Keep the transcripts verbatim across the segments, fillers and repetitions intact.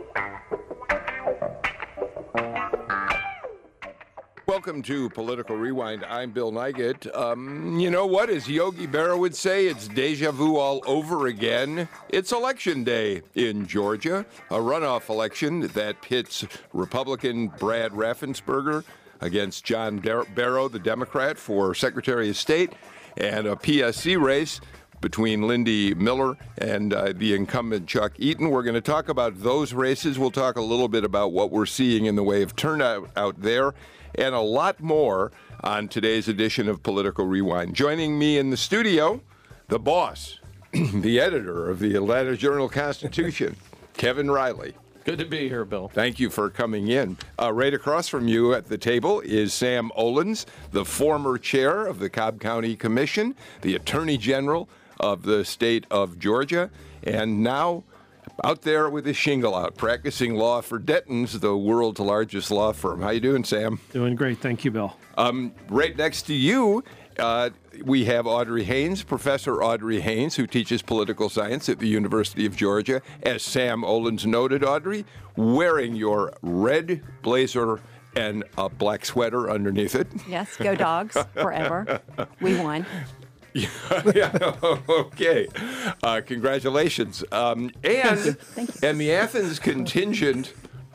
Welcome to Political Rewind. I'm Bill Nygut. Um, you know what? As Yogi Berra would say, it's deja vu all over again. It's Election Day in Georgia, a runoff election that pits Republican Brad Raffensperger against John Barrow, the Democrat, for Secretary of State, and a P S C race between Lindy Miller and uh, the incumbent Chuck Eaton. We're going to talk about those races. We'll talk a little bit about what we're seeing in the way of turnout out there, and a lot more on today's edition of Political Rewind. Joining me in the studio, the boss, the editor of the Atlanta Journal-Constitution, Kevin Riley. Good to be here, Bill. Thank you for coming in. Uh, right across from you at the table is Sam Olens, the former chair of the Cobb County Commission, the Attorney General of the state of Georgia, and now out there with his shingle out, practicing law for Denton's, the world's largest law firm. How you doing, Sam? Doing great. Thank you, Bill. Um, right next to you, uh, we have Audrey Haynes, Professor Audrey Haynes, who teaches political science at the University of Georgia. As Sam Olens noted, Audrey, wearing your red blazer and a black sweater underneath it. Yes, go Dogs, forever. We won. Yeah, yeah, okay. Uh, congratulations. Um, and, Thank you. Thank you. and the Athens contingent...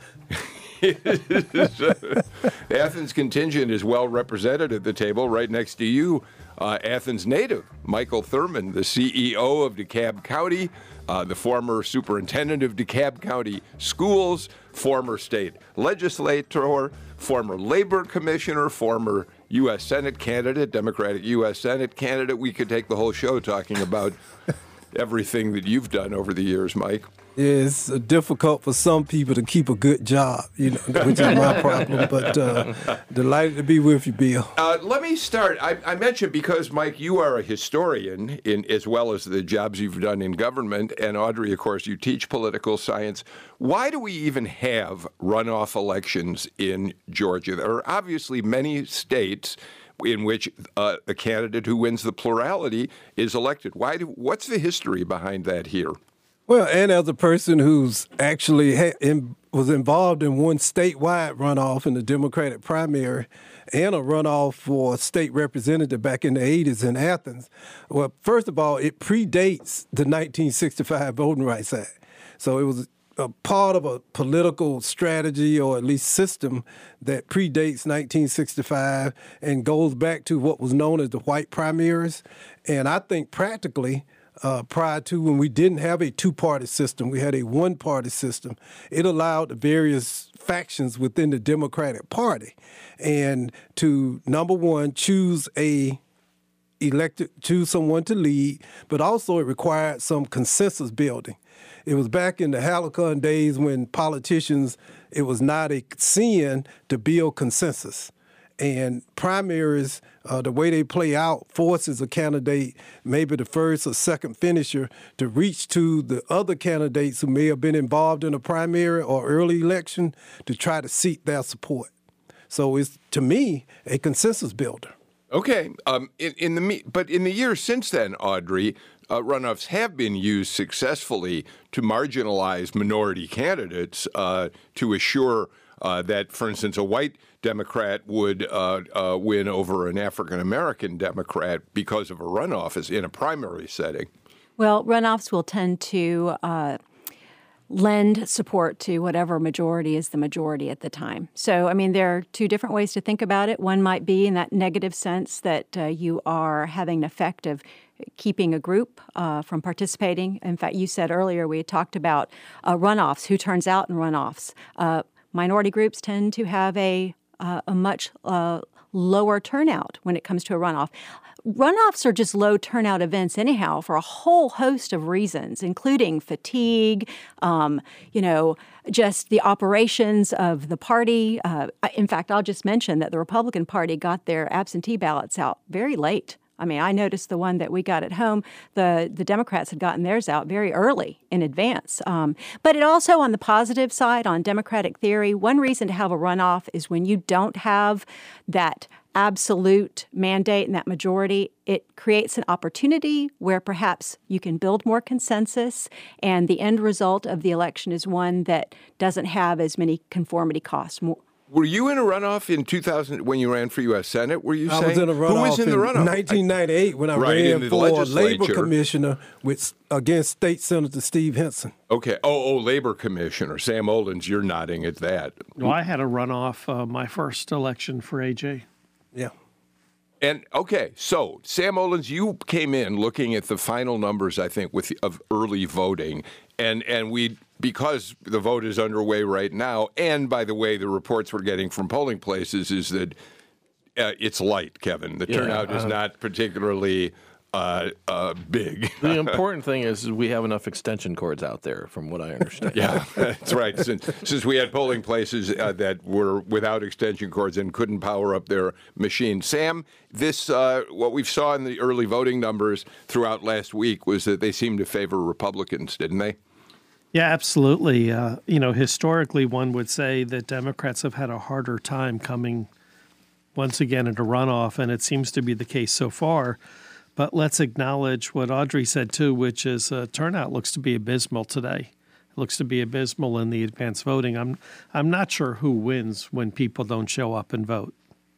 the Athens contingent is well represented at the table. Right next to you, uh, Athens native Michael Thurman, the C E O of DeKalb County, uh, the former superintendent of DeKalb County Schools, former state legislator, former labor commissioner, former U S Senate candidate, Democratic U S Senate candidate. We could take the whole show talking about everything that you've done over the years, Mike. It's difficult for some people to keep a good job, you know, which is my problem. But uh, delighted to be with you, Bill. Uh, let me start. I, I mentioned because, Mike, you are a historian in as well as the jobs you've done in government, and Audrey, of course, you teach political science. Why do we even have runoff elections in Georgia? There are obviously many states in which uh, a candidate who wins the plurality is elected. Why? Do, what's the history behind that here? Well, and as a person who's actually ha- in, was involved in one statewide runoff in the Democratic primary and a runoff for state representative back in the eighties in Athens, well, first of all, it predates the nineteen sixty-five Voting Rights Act. So it was a part of a political strategy or at least system that predates nineteen sixty-five and goes back to what was known as the white primaries. And I think practically, Uh, prior to when we didn't have a two-party system, we had a one-party system. It allowed the various factions within the Democratic Party and to, number one, choose a elected, choose someone to lead, but also it required some consensus building. It was back in the Halcyon days when politicians, it was not a sin to build consensus. And primaries, uh, the way they play out, forces a candidate, maybe the first or second finisher, to reach to the other candidates who may have been involved in a primary or early election to try to seek their support. So it's, to me, a consensus builder. Okay, um, in, in the but in the years since then, Audrey, uh, runoffs have been used successfully to marginalize minority candidates uh, to assure uh, that, for instance, a white Democrat would uh, uh, win over an African-American Democrat because of a runoff as in a primary setting. Well, runoffs will tend to uh, lend support to whatever majority is the majority at the time. So, I mean, there are two different ways to think about it. One might be in that negative sense that uh, you are having an effect of keeping a group uh, from participating. In fact, you said earlier we had talked about uh, runoffs, who turns out in runoffs. Uh, minority groups tend to have a Uh, a much uh, lower turnout when it comes to a runoff. Runoffs are just low turnout events anyhow for a whole host of reasons, including fatigue, um, you know, just the operations of the party. Uh, in fact, I'll just mention that the Republican Party got their absentee ballots out very late. I mean, I noticed the one that we got at home, the, the Democrats had gotten theirs out very early in advance. Um, but it also, on the positive side, on Democratic theory, one reason to have a runoff is when you don't have that absolute mandate and that majority, it creates an opportunity where perhaps you can build more consensus, and the end result of the election is one that doesn't have as many conformity costs. More, Were you in a runoff in two thousand when you ran for U S Senate? Were you I saying? was in a runoff Who was in the runoff? nineteen ninety-eight when I Right, in ran the for legislature. labor commissioner with against State Senator Steve Henson. Okay. Oh, oh, labor commissioner Sam Oldens. You're nodding at that. Well, I had a runoff uh, my first election for A J. Yeah. And okay, so Sam Oldens, you came in looking at the final numbers, I think, with of early voting, and and we because the vote is underway right now, and by the way, the reports we're getting from polling places is that uh, it's light, Kevin. The Yeah, turnout is uh, not particularly uh, uh, big. The important thing is we have enough extension cords out there, from what I understand. Yeah, that's right. Since, since we had polling places uh, that were without extension cords and couldn't power up their machine. Sam, this uh, what we saw in the early voting numbers throughout last week was that they seemed to favor Republicans, didn't they? Yeah, absolutely. Uh, you know, historically, one would say that Democrats have had a harder time coming once again into runoff, and it seems to be the case so far. But let's acknowledge what Audrey said, too, which is uh, turnout looks to be abysmal today. It looks to be abysmal in the advanced voting. I'm I'm not sure who wins when people don't show up and vote.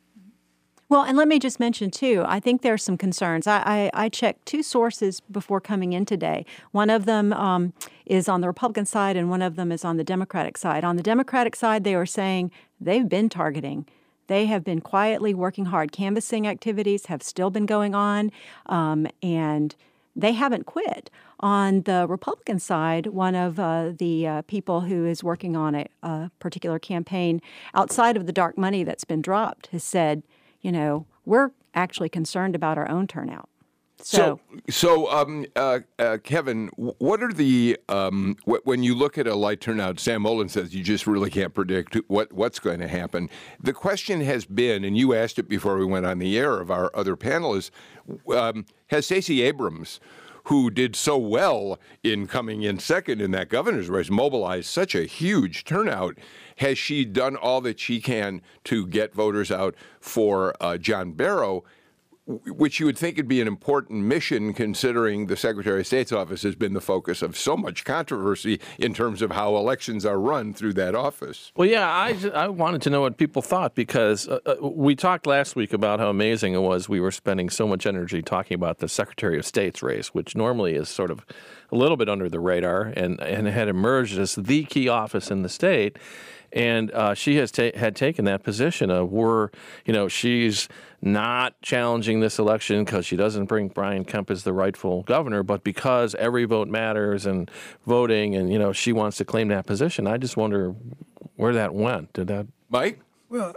Well, and let me just mention, too, I think there are some concerns. I, I, I checked two sources before coming in today. One of them um, is on the Republican side, and one of them is on the Democratic side. On the Democratic side, they were saying they've been targeting. They have been quietly working hard. Canvassing activities have still been going on, um, and they haven't quit. On the Republican side, one of uh, the uh, people who is working on a, a particular campaign outside of the dark money that's been dropped has said, you know, we're actually concerned about our own turnout. So, so, so um, uh, uh, Kevin, what are the um, wh- when you look at a light turnout? Sam Olin says you just really can't predict what what's going to happen. The question has been, and you asked it before we went on the air of our other panelists, um, has Stacey Abrams, who did so well in coming in second in that governor's race, mobilized such a huge turnout, has she done all that she can to get voters out for uh, John Barrow? Which you would think would be an important mission, considering the Secretary of State's office has been the focus of so much controversy in terms of how elections are run through that office. Well, yeah, I, I wanted to know what people thought, because uh, uh, we talked last week about how amazing it was we were spending so much energy talking about the Secretary of State's race, which normally is sort of a little bit under the radar and, and had emerged as the key office in the state. And uh, she has ta- had taken that position of we're, you know, she's not challenging this election because she doesn't think Brian Kemp is the rightful governor, but because every vote matters and voting, and, you know, she wants to claim that position. I just wonder where that went. Did that, Mike? Well,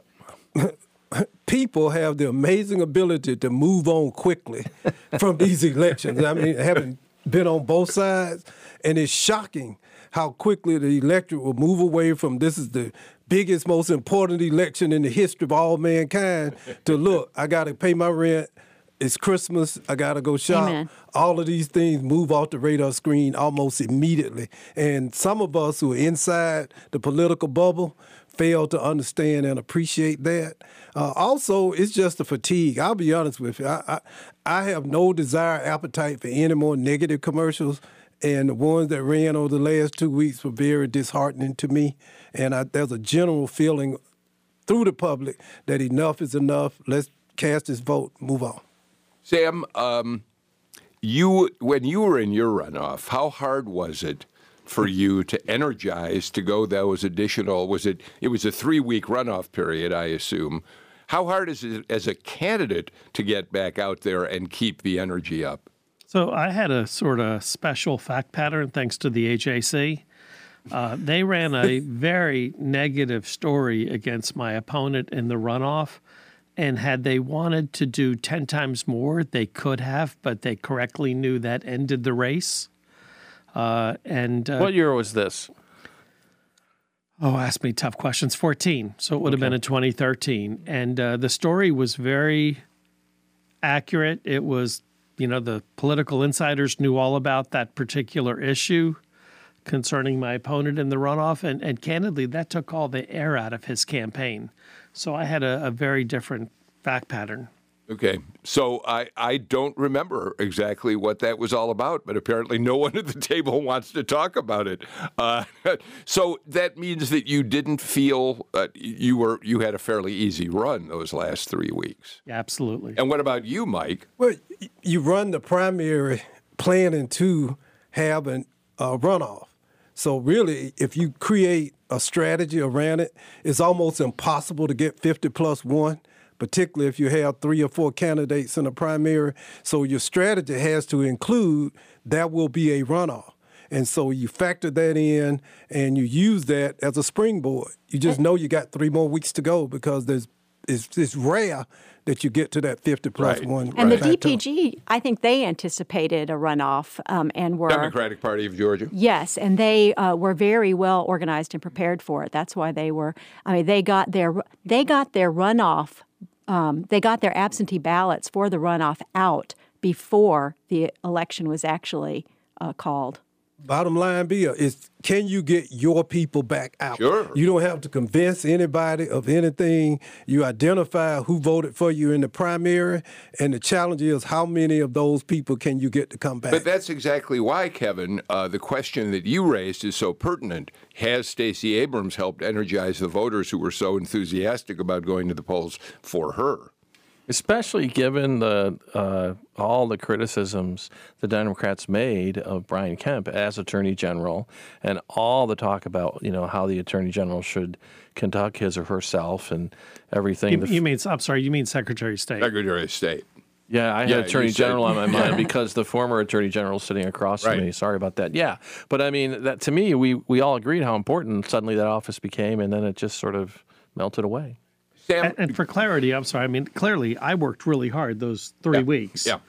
people have the amazing ability to move on quickly from these elections. I mean, having been on both sides, and it's shocking how quickly the electorate will move away from this is the biggest, most important election in the history of all mankind to, look, I got to pay my rent. It's Christmas. I got to go shop. Amen. All of these things move off the radar screen almost immediately. And some of us who are inside the political bubble fail to understand and appreciate that. Uh, also, it's just a fatigue. I'll be honest with you. I, I, I have no desire, appetite for any more negative commercials. And the ones that ran over the last two weeks were very disheartening to me. And I, there's a general feeling through the public that enough is enough. Let's cast this vote, move on. Sam, um, you when you were in your runoff, how hard was it for you to energize to go those additional, was it, it was a three-week runoff period, I assume. How hard is it as a candidate to get back out there and keep the energy up? So I had a sort of special fact pattern thanks to the A J C. Uh, they ran a very negative story against my opponent in the runoff. And had they wanted to do ten times more, they could have, but they correctly knew that ended the race. Uh, and uh, what year was this? Oh, ask me tough questions. fourteen. So it would have Okay. been in twenty thirteen. And uh, the story was very accurate. It was, you know, the political insiders knew all about that particular issue concerning my opponent in the runoff. And, and candidly, that took all the air out of his campaign. So I had a, a very different fact pattern. Okay, so I, I don't remember exactly what that was all about, but apparently no one at the table wants to talk about it. Uh, so that means that you didn't feel uh, you were you had a fairly easy run those last three weeks. Yeah, absolutely. And what about you, Mike? Well, you run the primary planning to have a uh, runoff. So really, if you create a strategy around it, it's almost impossible to get fifty plus one, particularly if you have three or four candidates in a primary. So your strategy has to include that will be a runoff. And so you factor that in and you use that as a springboard. You just know you got three more weeks to go because there's it's, it's rare that you get to that fifty plus Right. one. And the plateau. D P G, I think they anticipated a runoff um, and were Democratic Party of Georgia. Yes, and they uh, were very well organized and prepared for it. That's why they were. I mean, they got their they got their runoff. Um, they got their absentee ballots for the runoff out before the election was actually uh, called. Bottom line, Bill, is can you get your people back out? Sure. You don't have to convince anybody of anything. You identify who voted for you in the primary, and the challenge is how many of those people can you get to come back? But that's exactly why, Kevin, uh, the question that you raised is so pertinent. Has Stacey Abrams helped energize the voters who were so enthusiastic about going to the polls for her? Especially given the uh, all the criticisms the Democrats made of Brian Kemp as Attorney General, and all the talk about you know how the Attorney General should conduct his or herself and everything. You, The f- you mean, I'm sorry, you mean Secretary of State. Secretary of State. Yeah, I had Yeah, Attorney you said- General on my mind because the former Attorney General is sitting across Right. from me. Sorry about that. Yeah, but I mean, that to me, we we all agreed how important suddenly that office became, and then it just sort of melted away. Sam, And, and for clarity, I'm sorry, I mean, clearly I worked really hard those three yeah, weeks. Yeah.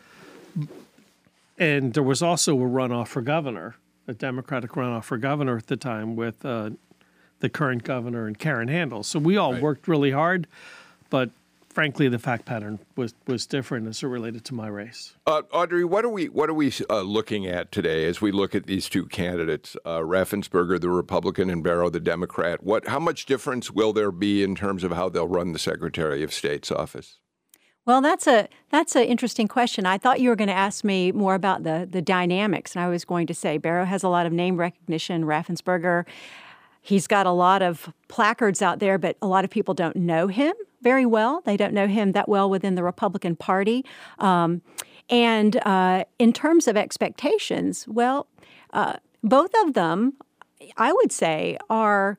And there was also a runoff for governor, a Democratic runoff for governor at the time with uh, the current governor and Karen Handel. So we all Right. worked really hard, but frankly, the fact pattern was, was different as it related to my race. Uh, Audrey, what are we what are we uh, looking at today as we look at these two candidates, uh, Raffensperger, the Republican, and Barrow, the Democrat? What how much difference will there be in terms of how they'll run the Secretary of State's office? Well, that's a that's an interesting question. I thought you were going to ask me more about the the dynamics, and I was going to say Barrow has a lot of name recognition. Raffensperger, he's got a lot of placards out there, but a lot of people don't know him very well. They don't know him that well within the Republican Party. Um, and uh, in terms of expectations, well, uh, both of them, I would say, are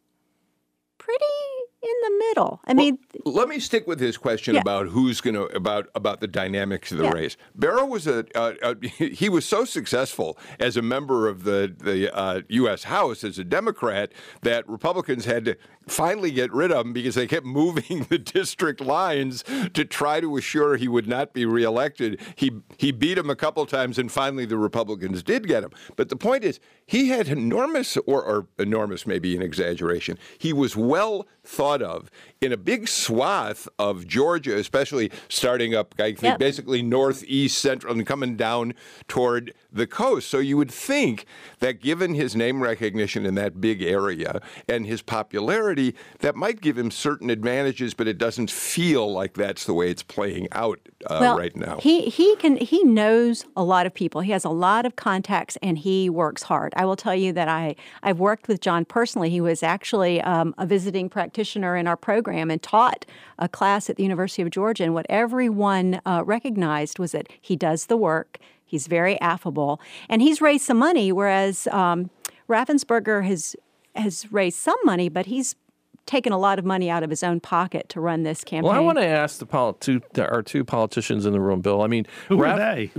pretty in the middle. I mean, Let me stick with this question Yeah. about who's going to about about the dynamics of the Yeah. race. Barrow was a uh, uh, he was so successful as a member of the the uh, U S House as a Democrat that Republicans had to finally get rid of him because they kept moving the district lines to try to assure he would not be reelected. He he beat him a couple times, and finally the Republicans did get him. But the point is, he had enormous, or, or enormous, maybe an exaggeration. He was well thought of in a big swath of Georgia, especially starting up, I think, Yep. basically northeast, central, and coming down toward the coast. So you would think that given his name recognition in that big area and his popularity, that might give him certain advantages, but it doesn't feel like that's the way it's playing out uh, well, right now. he he can he knows a lot of people. He has a lot of contacts, and he works hard. I will tell you that I I've worked with John personally. He was actually um, a visiting practitioner in our program and taught a class at the University of Georgia. And what everyone uh, recognized was that he does the work. He's very affable, and he's raised some money. Whereas um, Raffensperger has has raised some money, but he's taken a lot of money out of his own pocket to run this campaign. Well, I want to ask the pol- two, our two politicians in the room, Bill. I mean, Who are Raff- they?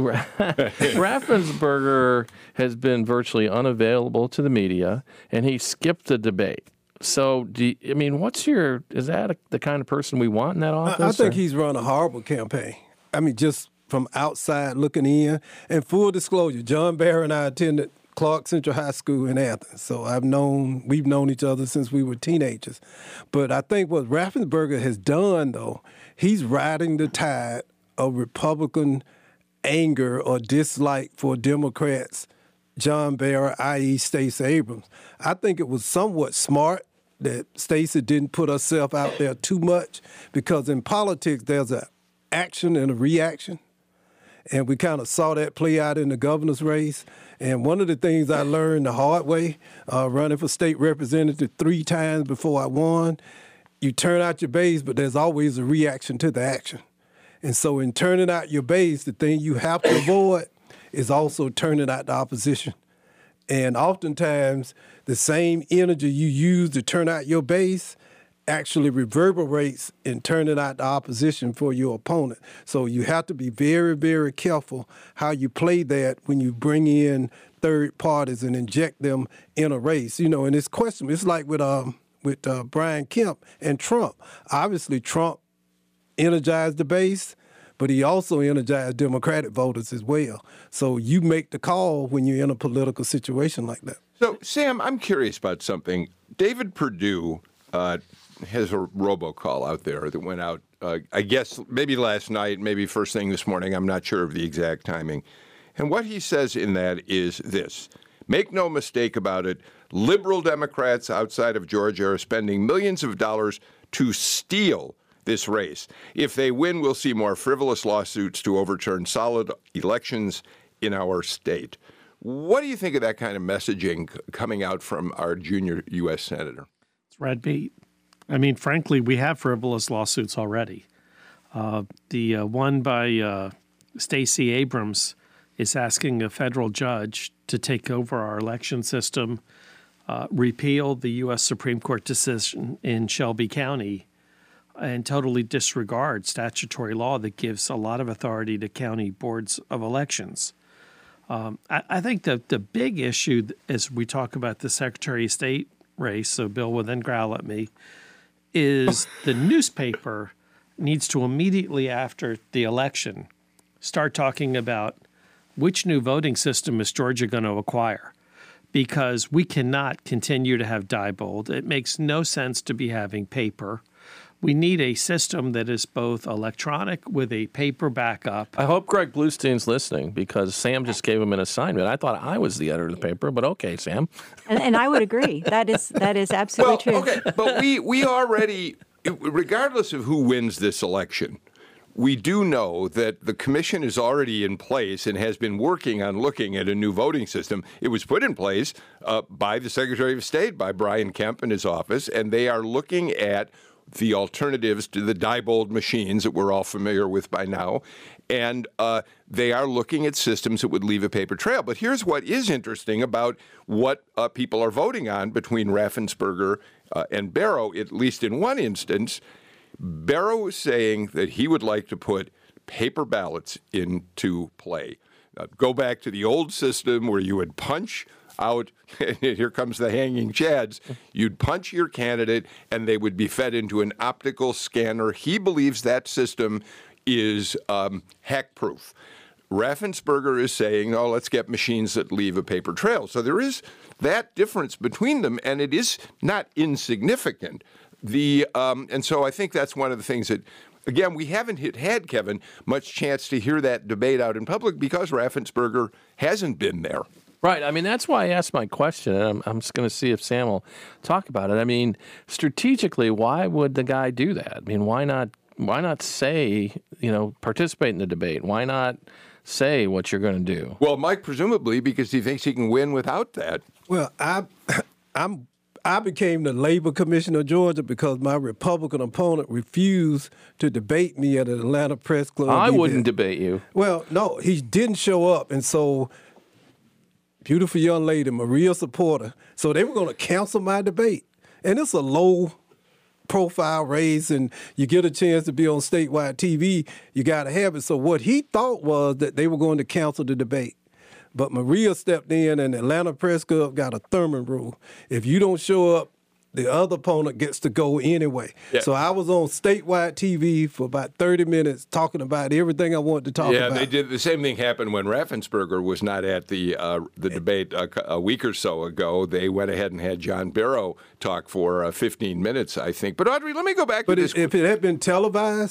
Raffensperger has been virtually unavailable to the media, and he skipped the debate. So, do you, I mean, what's your, is that a, the kind of person we want in that office? I, I think or- he's run a horrible campaign. I mean, just from outside looking in. And full disclosure, John Barrow and I attended Clark Central High School in Athens. So I've known, we've known each other since we were teenagers. But I think what Raffensperger has done, though, he's riding the tide of Republican anger or dislike for Democrats, John Barrow, that is. Stacey Abrams. I think it was somewhat smart that Stacey didn't put herself out there too much, because in politics there's an action and a reaction. And we kind of saw that play out in the governor's race. And one of the things I learned the hard way, uh, running for state representative three times before I won, you turn out your base, but there's always a reaction to the action. And so in turning out your base, the thing you have to avoid is also turning out the opposition. And oftentimes, the same energy you use to turn out your base actually reverberates in turning out the opposition for your opponent. So you have to be very, very careful how you play that when you bring in third parties and inject them in a race. You know, and it's questionable. It's like with um with uh, Brian Kemp and Trump. Obviously, Trump energized the base, but he also energized Democratic voters as well. So you make the call when you're in a political situation like that. So, Sam, I'm curious about something. David Perdue uh, has a robocall out there that went out, uh, I guess, maybe last night, maybe first thing this morning. I'm not sure of the exact timing. And what he says in that is this: make no mistake about it, liberal Democrats outside of Georgia are spending millions of dollars to steal this race. If they win, we'll see more frivolous lawsuits to overturn solid elections in our state. What do you think of that kind of messaging coming out from our junior U S senator? It's red meat. I mean, frankly, we have frivolous lawsuits already. Uh, the uh, one by uh, Stacey Abrams is asking a federal judge to take over our election system, uh, repeal the U S Supreme Court decision in Shelby County, and totally disregard statutory law that gives a lot of authority to county boards of elections. Um, I, I think the, the big issue as we talk about the Secretary of State race, so Bill will then growl at me, is the newspaper needs to immediately after the election start talking about which new voting system is Georgia going to acquire, because we cannot continue to have Diebold. It makes no sense to be having paper. We need a system that is both electronic with a paper backup. I hope Greg Bluestein's listening, because Sam just gave him an assignment. I thought I was the editor of the paper, but okay, Sam. And, and I would agree. That is that is absolutely well, true. Okay, but we, we already, regardless of who wins this election, we do know that the commission is already in place and has been working on looking at a new voting system. It was put in place uh, by the Secretary of State, by Brian Kemp and his office, and they are looking at the alternatives to the Diebold machines that we're all familiar with by now. And uh, they are looking at systems that would leave a paper trail. But here's what is interesting about what uh, people are voting on between Raffensperger uh, and Barrow, at least in one instance. Barrow is saying that he would like to put paper ballots into play. Uh, go back to the old system where you would punch out, and here comes the hanging chads, you'd punch your candidate and they would be fed into an optical scanner. He believes that system is um, hack-proof. Raffensperger is saying, oh, let's get machines that leave a paper trail. So there is that difference between them, and it is not insignificant. The um, and so I think that's one of the things that, again, we haven't hit, had, Kevin, much chance to hear that debate out in public because Raffensperger hasn't been there. Right. I mean, that's why I asked my question, and I'm, I'm just going to see if Sam will talk about it. I mean, strategically, why would the guy do that? I mean, why not? Why not say, you know, participate in the debate? Why not say what you're going to do? Well, Mike, presumably because he thinks he can win without that. Well, I, I'm. I became the labor commissioner of Georgia because my Republican opponent refused to debate me at an Atlanta Press Club I event. wouldn't debate you. Well, no, he didn't show up, and so beautiful young lady, Maria Supporter, so they were going to cancel my debate. And it's a low-profile race, and you get a chance to be on statewide T V, you got to have it. So what he thought was that they were going to cancel the debate. But Maria stepped in, and the Atlanta Press Club got a Thurman rule. If you don't show up, the other opponent gets to go anyway. Yeah. So I was on statewide T V for about thirty minutes talking about everything I wanted to talk yeah, about. Yeah, they did. The same thing happened when Raffensperger was not at the uh, the debate a, a week or so ago. They went ahead and had John Barrow talk for uh, fifteen minutes, I think. But Audrey, let me go back but to this. But if it had been televised,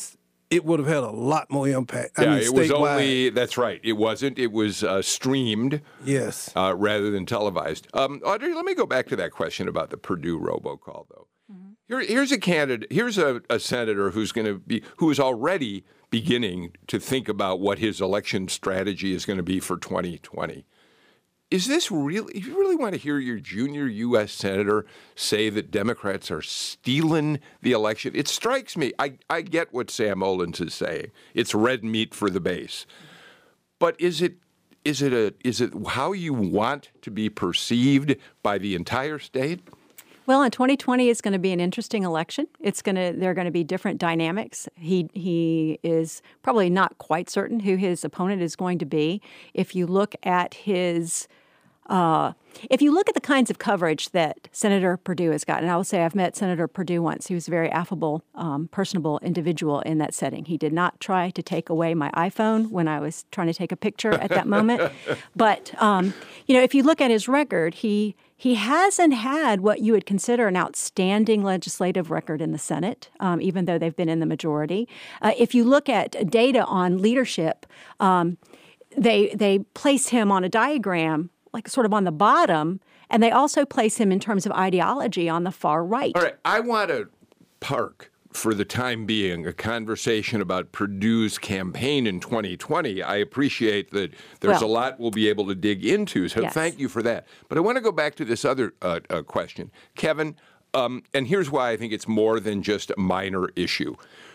it would have had a lot more impact. I yeah, mean, it was statewide. only, that's right. It wasn't. It was uh, streamed Yes. uh, rather than televised. Um, Audrey, let me go back to that question about the Purdue robocall, though. Mm-hmm. Here, here's a candidate, here's a, a senator who's going to be, who is already beginning to think about what his election strategy is going to be for twenty twenty. Is this really, if you really want to hear your junior U S senator say that Democrats are stealing the election? It strikes me, I, I get what Sam Olens is saying. It's red meat for the base. But is it is it a is it how you want to be perceived by the entire state? Well, in twenty twenty, it's going to be an interesting election. It's going to there are going to be different dynamics. He he is probably not quite certain who his opponent is going to be. If you look at his Uh, if you look at the kinds of coverage that Senator Perdue has gotten, and I will say I've met Senator Perdue once. He was a very affable, um, personable individual in that setting. He did not try to take away my iPhone when I was trying to take a picture at that moment. But, um, you know, if you look at his record, he he hasn't had what you would consider an outstanding legislative record in the Senate, um, even though they've been in the majority. Uh, if you look at data on leadership, um, they they place him on a diagram like sort of on the bottom, and they also place him in terms of ideology on the far right. All right, I want to park for the time being a conversation about Purdue's campaign in twenty twenty. I appreciate that there's well, a lot we'll be able to dig into, so yes. Thank you for that. But I want to go back to this other uh, uh, question. Kevin, um, and here's why I think it's more than just a minor issue.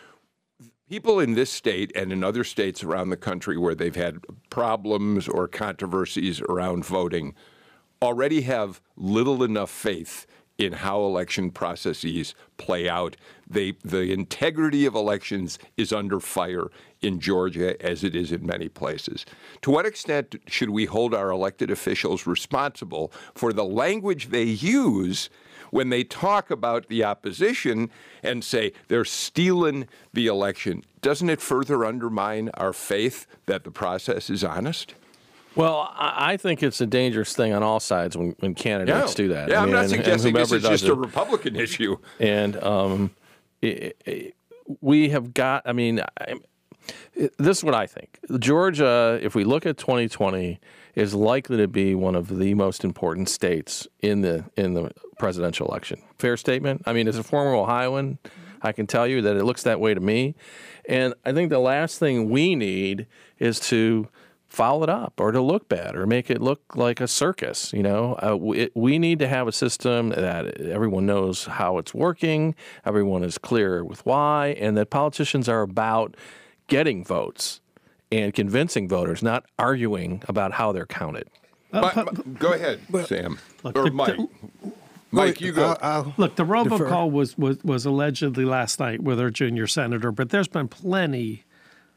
People in this state and in other states around the country where they've had problems or controversies around voting already have little enough faith in how election processes play out. They, the integrity of elections is under fire in Georgia, as it is in many places. To what extent should we hold our elected officials responsible for the language they use when they talk about the opposition and say they're stealing the election? Doesn't it further undermine our faith that the process is honest? Well, I think it's a dangerous thing on all sides when, when candidates yeah. do that. Yeah, I I'm mean, not and, suggesting and this is just it. a Republican issue. And um, it, it, we have got, I mean, I, it, this is what I think. Georgia, if we look at twenty twenty, is likely to be one of the most important states in the in the presidential election. Fair statement? I mean, as a former Ohioan, I can tell you that it looks that way to me. And I think the last thing we need is to foul it up or to look bad or make it look like a circus. You know, uh, it, we need to have a system that everyone knows how it's working, everyone is clear with why, and that politicians are about getting votes and convincing voters, not arguing about how they're counted. Uh, my, my, go ahead, well, Sam. Look, or the, Mike. The, Mike, you go. I'll, I'll look, the robocall defer. was, was, was allegedly last night with our junior senator, but there's been plenty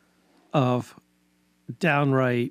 of downright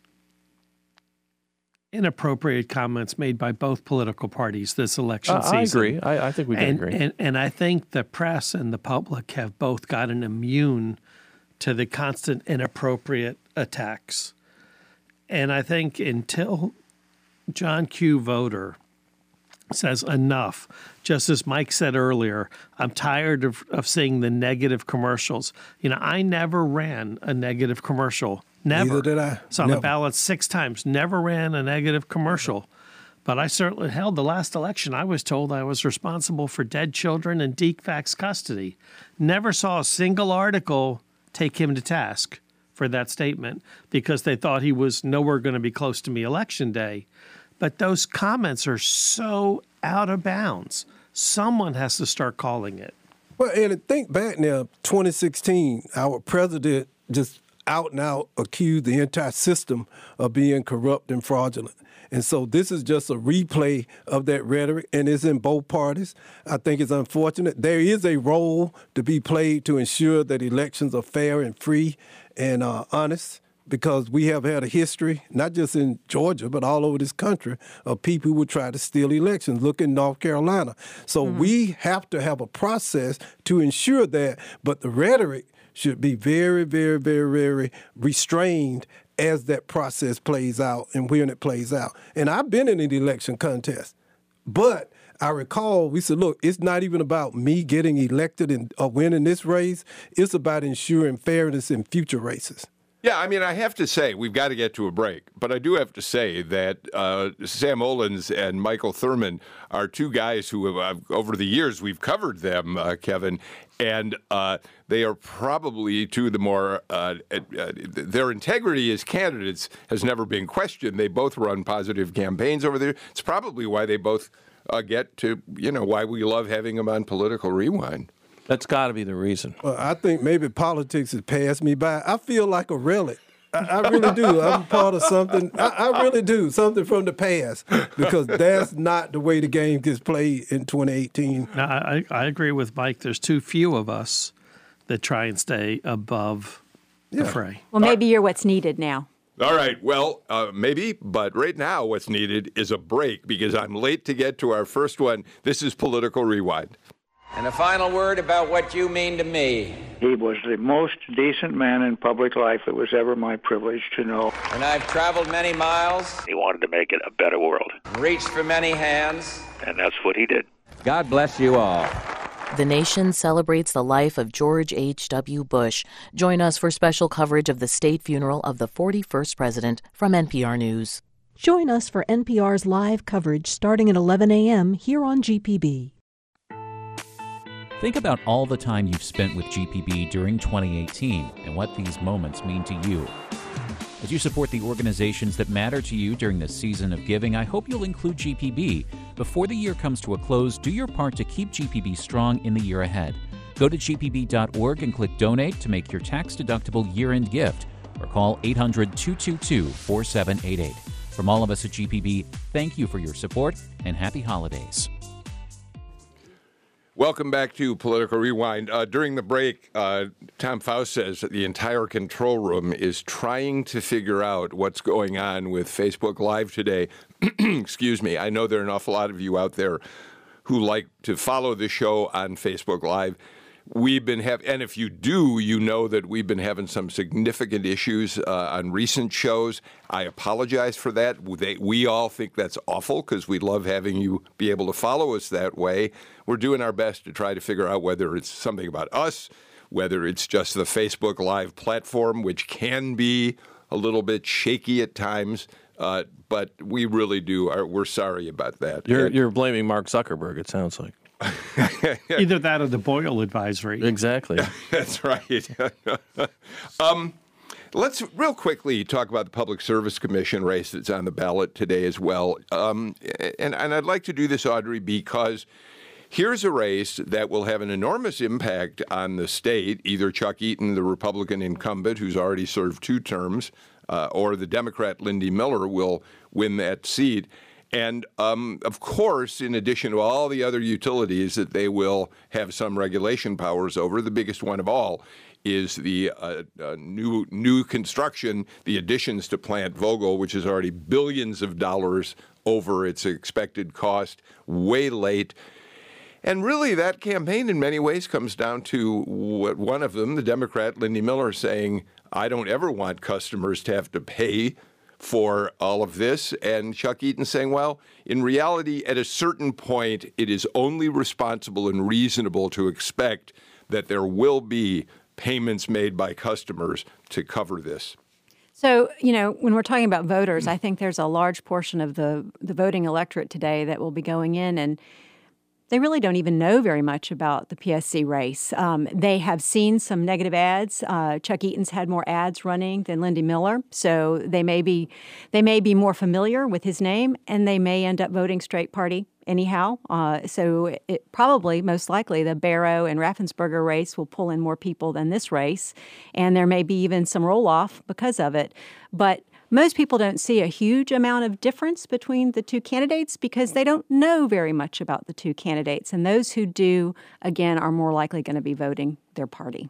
inappropriate comments made by both political parties this election uh, season. I agree. I, I think we can and, agree. And, and I think the press and the public have both gotten immune to the constant inappropriate attacks. And I think until John Q. Voter says enough, just as Mike said earlier, I'm tired of, of seeing the negative commercials. You know, I never ran a negative commercial. Never. Neither did I. It's on Never. the ballot six times. Never ran a negative commercial. But I certainly held the last election. I was told I was responsible for dead children in D C F A C's custody. Never saw a single article take him to task for that statement because they thought he was nowhere going to be close to me election day. But those comments are so out of bounds. Someone has to start calling it. Well, and think back now, twenty sixteen, our president just out and out accused the entire system of being corrupt and fraudulent. And so this is just a replay of that rhetoric, and it's in both parties. I think it's unfortunate. There is a role to be played to ensure that elections are fair and free and uh, honest, because we have had a history, not just in Georgia, but all over this country, of people who would try to steal elections. Look in North Carolina. So mm-hmm. we have to have a process to ensure that, but the rhetoric should be very, very, very, very restrained as that process plays out and when it plays out. And I've been in an election contest, but I recall we said, look, it's not even about me getting elected and or winning this race. It's about ensuring fairness in future races. Yeah, I mean, I have to say, we've got to get to a break, but I do have to say that uh, Sam Olens and Michael Thurmond are two guys who, have, uh, over the years, we've covered them, uh, Kevin, and uh, they are probably two of the more, uh, uh, their integrity as candidates has never been questioned. They both run positive campaigns over there. It's probably why they both uh, get to, you know, why we love having them on Political Rewind. That's got to be the reason. Well, I think maybe politics has passed me by. I feel like a relic. I, I really do. I'm part of something. I, I really do. Something from the past, because that's not the way the game gets played in twenty eighteen. No, I, I agree with Mike. There's too few of us that try and stay above the Yeah. fray. Well, maybe you're what's needed now. All right, well, uh, maybe, but right now what's needed is a break, because I'm late to get to our first one. This is Political Rewind. And a final word about what you mean to me. He was the most decent man in public life it was ever my privilege to know. And I've traveled many miles, He wanted to make it a better world, reached for many hands. and that's what he did. God bless you all. The nation celebrates the life of George H W. Bush. Join us for special coverage of the state funeral of the forty-first president from N P R News. Join us for N P R's live coverage starting at eleven a.m. here on G P B. Think about all the time you've spent with G P B during twenty eighteen and what these moments mean to you. As you support the organizations that matter to you during this season of giving, I hope you'll include G P B. Before the year comes to a close, do your part to keep G P B strong in the year ahead. Go to G P B dot org and click Donate to make your tax-deductible year-end gift, or call eight hundred, two two two, four seven eight eight. From all of us at G P B, thank you for your support and happy holidays. Welcome back to Political Rewind. Uh, during the break, uh, Tom Faust says that the entire control room is trying to figure out what's going on with Facebook Live today. Excuse me. I know there are an awful lot of you out there who like to follow the show on Facebook Live. We've been having, and if you do, you know that we've been having some significant issues uh, on recent shows. I apologize for that. They, we all think that's awful because we love having you be able to follow us that way. We're doing our best to try to figure out whether it's something about us, whether it's just the Facebook Live platform, which can be a little bit shaky at times. Uh, but we really do. Are, we're sorry about that. You're, you're blaming Mark Zuckerberg, it sounds like. Either that or the Boyle advisory. Exactly. That's right. um, let's real quickly talk about the Public Service Commission race that's on the ballot today as well. Um, and, and I'd like to do this, Audrey, because here's a race that will have an enormous impact on the state, either Chuck Eaton, the Republican incumbent, who's already served two terms, uh, or the Democrat Lindy Miller will win that seat. And, um, of course, in addition to all the other utilities that they will have some regulation powers over, the biggest one of all is the uh, uh, new new construction, the additions to Plant Vogtle, which is already billions of dollars over its expected cost, way late. And really, that campaign in many ways comes down to what one of them, the Democrat Lindy Miller, saying, I don't ever want customers to have to pay for all of this, and Chuck Eaton saying, well, in reality, at a certain point, it is only responsible and reasonable to expect that there will be payments made by customers to cover this. So, you know, when we're talking about voters, I think there's a large portion of the, the voting electorate today that will be going in, and they really don't even know very much about the P S C race. Um, they have seen some negative ads. Uh, Chuck Eaton's had more ads running than Lindy Miller, so they may be they may be more familiar with his name, and they may end up voting straight party anyhow. Uh, so it probably, most likely, the Barrow and Raffensperger race will pull in more people than this race, and there may be even some roll-off because of it. But most people don't see a huge amount of difference between the two candidates because they don't know very much about the two candidates. And those who do, again, are more likely going to be voting their party.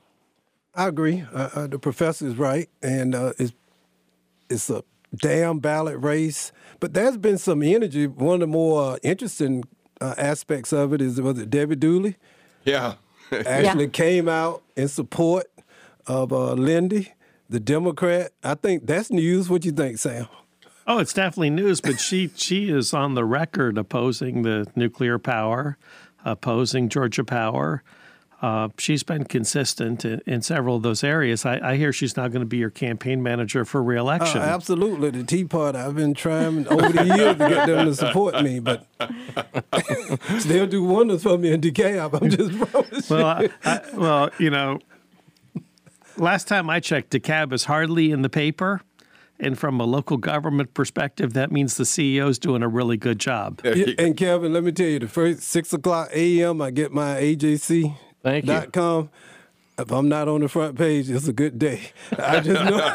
I agree. Uh, uh, the professor is right. And uh, it's, it's a damn ballot race. But there's been some energy. One of the more uh, interesting uh, aspects of it is, was it Debbie Dooley? Yeah. Actually Yeah. came out in support of uh, Lindy, the Democrat. I think that's news. What do you think, Sam? Oh, it's definitely news, but she she is on the record opposing the nuclear power, opposing Georgia Power. Uh, she's been consistent in, in several of those areas. I, I hear she's now going to be your campaign manager for re-election. Uh, absolutely. The Tea Party, I've been trying over the years to get them to support me, but they'll do wonders for me in DeKalb. I'm just promising. Well, I, I, well, you know, last time I checked, DeKalb is hardly in the paper. And from a local government perspective, that means the C E O is doing a really good job. Yeah, and Kevin, let me tell you, the first six o'clock a m, I get my A J C dot com. If I'm not on the front page, it's a good day. I just know.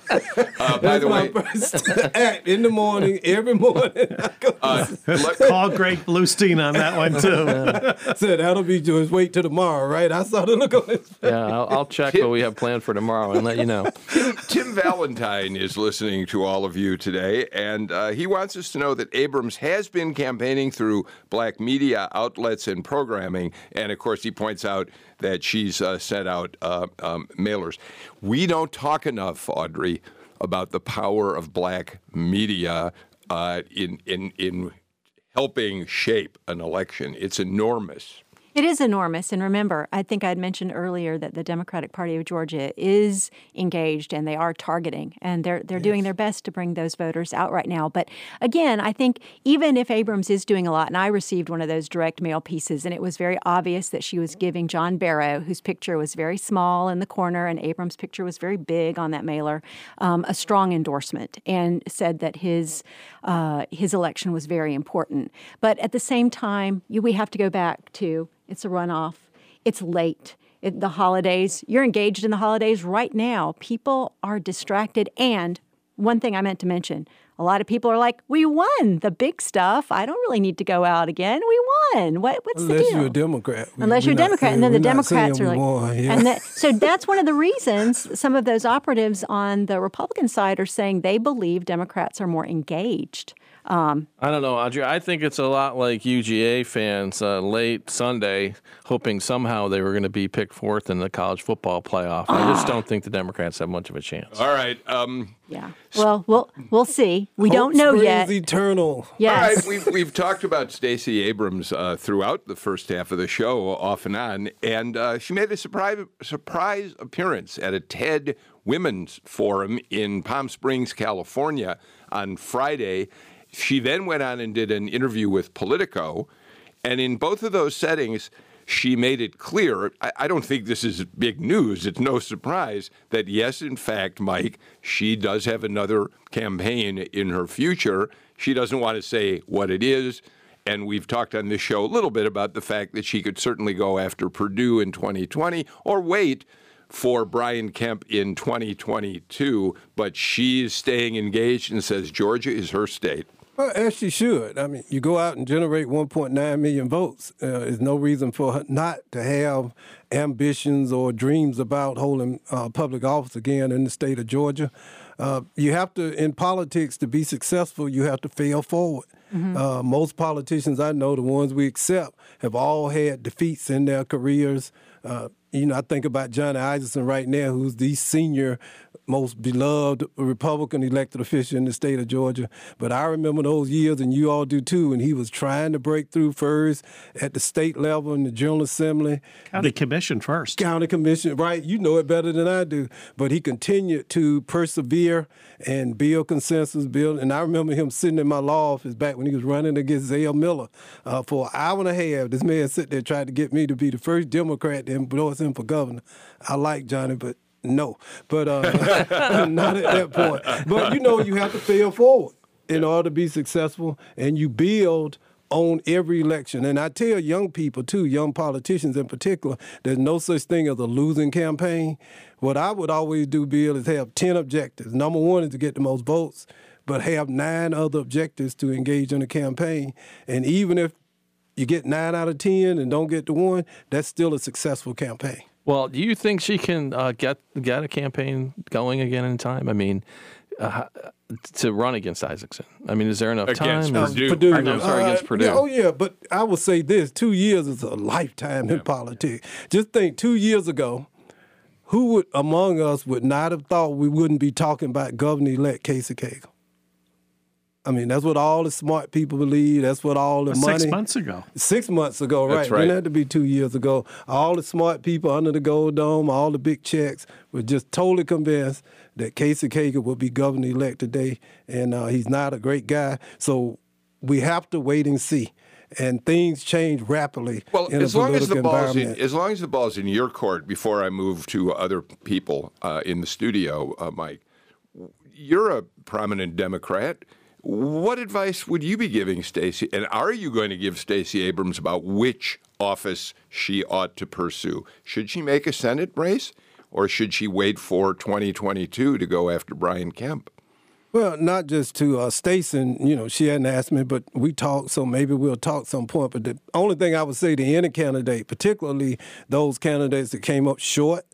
uh, by the way, first act in the morning, every morning. Uh, Call Greg Bluestein on that one, too. Yeah. Said that'll be just wait till tomorrow, right? I saw the look on his face. Yeah, I'll, I'll check Tim, what we have planned for tomorrow and let you know. Tim Valentine is listening to all of you today, and uh, he wants us to know that Abrams has been campaigning through black media outlets and programming, and of course he points out that she's uh, sent out uh, um, mailers. We don't talk enough, Audrey, about the power of black media uh, in in in helping shape an election. It's enormous. It is enormous. And remember, I think I had mentioned earlier that the Democratic Party of Georgia is engaged and they are targeting, and they're they're yes. doing their best to bring those voters out right now. But again, I think even if Abrams is doing a lot, and I received one of those direct mail pieces, and it was very obvious that she was giving John Barrow, whose picture was very small in the corner, and Abrams' picture was very big on that mailer, um, a strong endorsement, and said that his uh, his election was very important. But at the same time, you, we have to go back to it's a runoff. It's late. It, the holidays, you're engaged in the holidays right now. People are distracted. And one thing I meant to mention, a lot of people are like, we won the big stuff. I don't really need to go out again. We won. What, what's Unless the deal? Unless you're a Democrat. We, Unless you're a Democrat. Saying, and then the not Democrats are like, won, yeah. and that, so that's one of the reasons some of those operatives on the Republican side are saying they believe Democrats are more engaged. Um, I don't know, Audrey. I think it's a lot like U G A fans uh, late Sunday hoping somehow they were going to be picked fourth in the college football playoff. I just don't think the Democrats have much of a chance. All right. Um, yeah. Well, we'll we'll see. We Hope don't know springs yet. Eternal. Yes. All right. We've, we've talked about Stacey Abrams uh, throughout the first half of the show, off and on, and uh, she made a surprise surprise appearance at a TED Women's Forum in Palm Springs, California, on Friday. She then went on and did an interview with Politico, and in both of those settings, she made it clear, I, I don't think this is big news, it's no surprise, that yes, in fact, Mike, she does have another campaign in her future. She doesn't want to say what it is, and we've talked on this show a little bit about the fact that she could certainly go after Purdue in twenty twenty or wait for Brian Kemp in twenty twenty-two, but she's staying engaged and says Georgia is her state. Well, as she should. I mean, you go out and generate one point nine million votes. Uh, there's no reason for her not to have ambitions or dreams about holding uh, public office again in the state of Georgia. Uh, you have to, in politics, to be successful, you have to fail forward. Mm-hmm. Uh, most politicians I know, the ones we accept, have all had defeats in their careers. Uh, you know, I think about Johnny Isakson right now, who's the senior most beloved Republican elected official in the state of Georgia. But I remember those years, and you all do too, and he was trying to break through first at the state level in the General Assembly. County Commission first. County Commission, right. You know it better than I do. But he continued to persevere and build consensus, build. And I remember him sitting in my law office back when he was running against Zell Miller uh, for an hour and a half. This man sat there tried to get me to be the first Democrat to endorse him for governor. I like Johnny, but no, but uh, not at that point. But, you know, you have to fail forward in order to be successful, and you build on every election. And I tell young people, too, young politicians in particular, there's no such thing as a losing campaign. What I would always do, Bill, is have ten objectives. Number one is to get the most votes, but have nine other objectives to engage in a campaign. And even if you get nine out of ten and don't get the one, that's still a successful campaign. Well, do you think she can uh, get get a campaign going again in time? I mean, uh, to run against Isakson. I mean, is there enough against time? Purdue. Purdue. Or, no, sorry, uh, against Purdue. Yeah, oh, yeah, but I would say this. Two years is a lifetime in politics. Just think, two years ago, who would among us would not have thought we wouldn't be talking about Governor-elect Casey Cagle? I mean, that's what all the smart people believe. That's what all the well, money. Six months ago. Six months ago, right. That's right. Didn't have to be two years ago. All the smart people under the Gold Dome, all the big checks, were just totally convinced that Casey Kagan will be governor-elect today, and uh, he's not a great guy. So we have to wait and see. And things change rapidly well, in as a long as the political ball's in, environment. as long as the ball's in your court, before I move to other people uh, in the studio, uh, Mike, you're a prominent Democrat. What advice would you be giving Stacey, and are you going to give Stacey Abrams about which office she ought to pursue? Should she make a Senate race, or should she wait for twenty twenty-two to go after Brian Kemp? Well, not just to uh, Stacey, you know, she hadn't asked me, but we talked, so maybe we'll talk some point. But the only thing I would say to any candidate, particularly those candidates that came up short,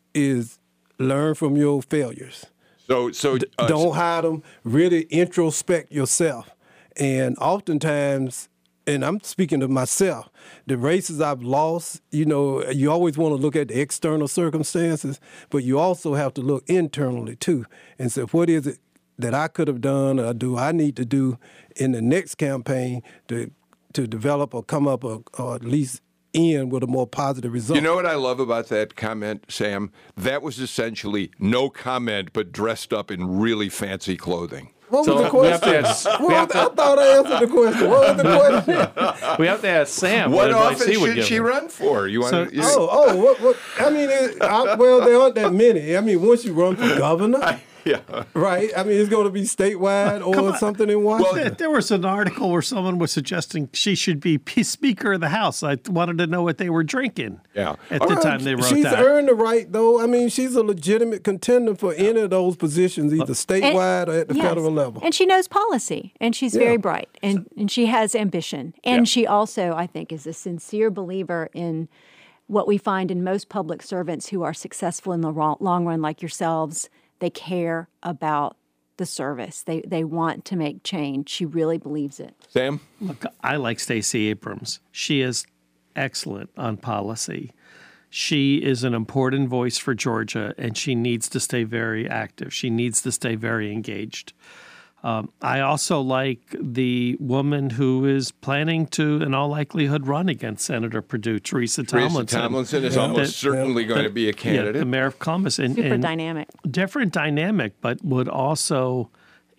is learn from your failures. So, so uh, don't hide them. Really introspect yourself. And oftentimes, and I'm speaking to myself, the races I've lost, you know, you always want to look at the external circumstances, but you also have to look internally too and say, what is it that I could have done or do I need to do in the next campaign to to develop or come up or, or at least end with a more positive result. You know what I love about that comment, Sam? That was essentially no comment, but dressed up in really fancy clothing. What so was the question? We have to ask, what we have was, to, I thought I answered the question. What was the question? we have to ask Sam what, what office advice he would should give she her. run for? You want So- to, you, Oh, oh, what, what, I mean, it, I, well, there aren't that many. I mean, once you run for governor, I, yeah. right? I mean, it's going to be statewide or something in Washington. There, there was an article where someone was suggesting she should be P- Speaker of the House. I wanted to know what they were drinking Yeah. at All the right. time they wrote she's that. earned the right, though. I mean, she's a legitimate contender for any of those positions, either statewide or at the yes. federal level. And she knows policy, and she's Yeah. very bright, and, and she has ambition. And Yeah. she also, I think, is a sincere believer in what we find in most public servants who are successful in the ro- long run, like yourselves. They care about the service. They they want to make change. She really believes it. Sam? Look, I like Stacey Abrams. She is excellent on policy. She is an important voice for Georgia, and she needs to stay very active. She needs to stay very engaged. Um, I also like the woman who is planning to, in all likelihood, run against Senator Perdue, Teresa Teresa Tomlinson. Tomlinson is Yeah. almost That- certainly going to be a Yeah, candidate. the mayor of Columbus. And, Super and dynamic. different dynamic, but would also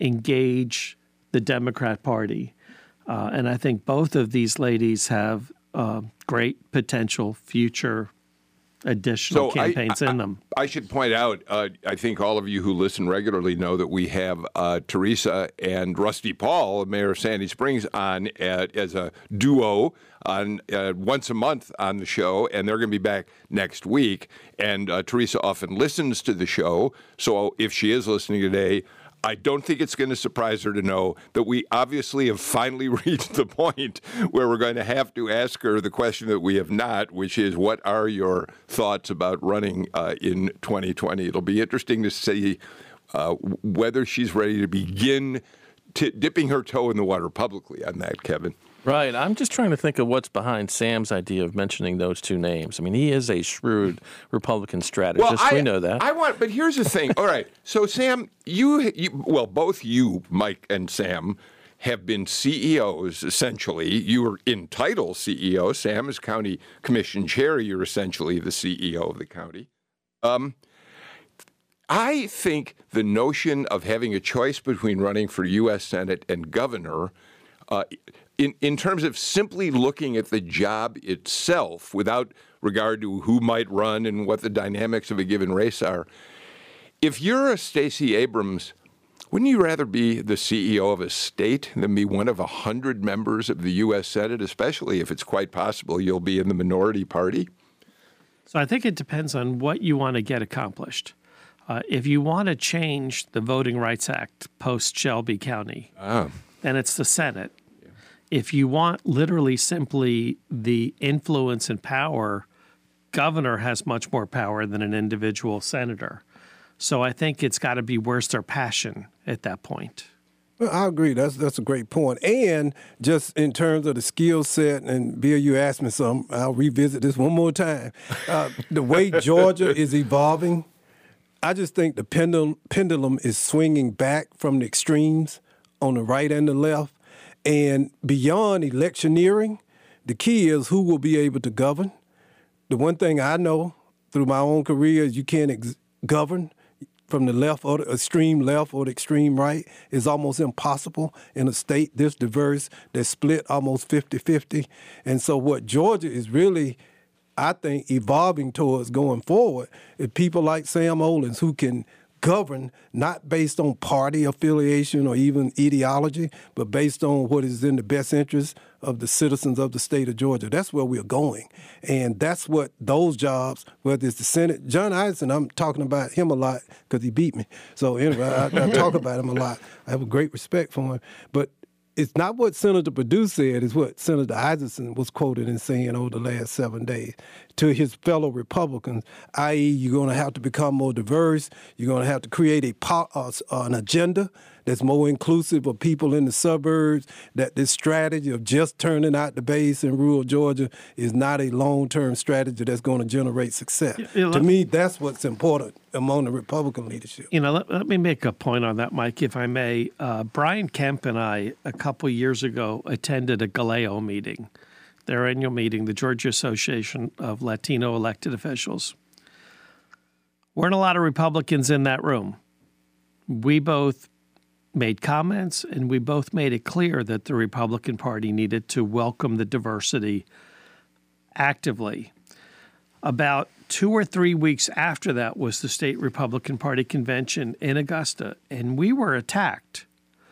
engage the Democrat Party. Uh, and I think both of these ladies have uh, great potential future additional So I- campaigns I, in them. I should point out, uh, I think all of you who listen regularly know that we have uh, Teresa and Rusty Paul, Mayor of Sandy Springs, on at, as a duo on uh, once a month on the show, and they're going to be back next week. And uh, Teresa often listens to the show, so if she is listening today, I don't think it's going to surprise her to know that we obviously have finally reached the point where we're going to have to ask her the question that we have not, which is, what are your thoughts about running uh, in twenty twenty? It'll be interesting to see uh, whether she's ready to begin t- dipping her toe in the water publicly on that, Kevin. Right. I'm just trying to think of what's behind Sam's idea of mentioning those two names. I mean, he is a shrewd Republican strategist. I, we know that. I want, but here's the thing. All right. So, Sam, you, you, well, both you, Mike and Sam, have been C E Os, essentially. You were in title C E O. Sam is county commission chair. You're essentially the C E O of the county. Um, I think the notion of having a choice between running for U S Senate and governor, uh, in, in terms of simply looking at the job itself without regard to who might run and what the dynamics of a given race are, if you're a Stacey Abrams, wouldn't you rather be the C E O of a state than be one of a hundred members of the U S Senate, especially if it's quite possible you'll be in the minority party? So I think it depends on what you want to get accomplished. Uh, if you want to change the Voting Rights Act post Shelby County, Oh. then it's the Senate. If you want literally simply the influence and power, governor has much more power than an individual senator. So I think it's got to be where's their passion at that point. Well, I agree. That's that's a great point. And just in terms of the skill set, and Bill, you asked me something. I'll revisit this one more time. Uh, the way Georgia is evolving, I just think the pendulum pendulum is swinging back from the extremes on the right and the left. And beyond electioneering, the key is who will be able to govern. The one thing I know through my own career is you can't ex- govern from the left or the extreme left or the extreme right. Is almost impossible in a state this diverse that's split almost fifty-fifty. And so what Georgia is really, I think, evolving towards going forward is people like Sam Olens who can govern not based on party affiliation or even ideology, but based on what is in the best interest of the citizens of the state of Georgia. That's where we're going. And that's what those jobs, whether it's the Senate, John Isakson, I'm talking about him a lot because he beat me. So anyway, I, I talk about him a lot. I have a great respect for him. But it's not what Senator Perdue said, it's what Senator Isakson was quoted in saying over the last seven days to his fellow Republicans, that is you're going to have to become more diverse, you're going to have to create a uh, an agenda that's more inclusive of people in the suburbs, that this strategy of just turning out the base in rural Georgia is not a long-term strategy that's going to generate success. You know, to me, that's what's important among the Republican leadership. You know, let, let me make a point on that, Mike, if I may. Uh, Brian Kemp and I, a couple years ago, attended a Galeo meeting, their annual meeting, the Georgia Association of Latino Elected Officials. Weren't a lot of Republicans in that room. We both made comments, and we both made it clear that the Republican Party needed to welcome the diversity actively. About two or three weeks after that was the state Republican Party convention in Augusta, and we were attacked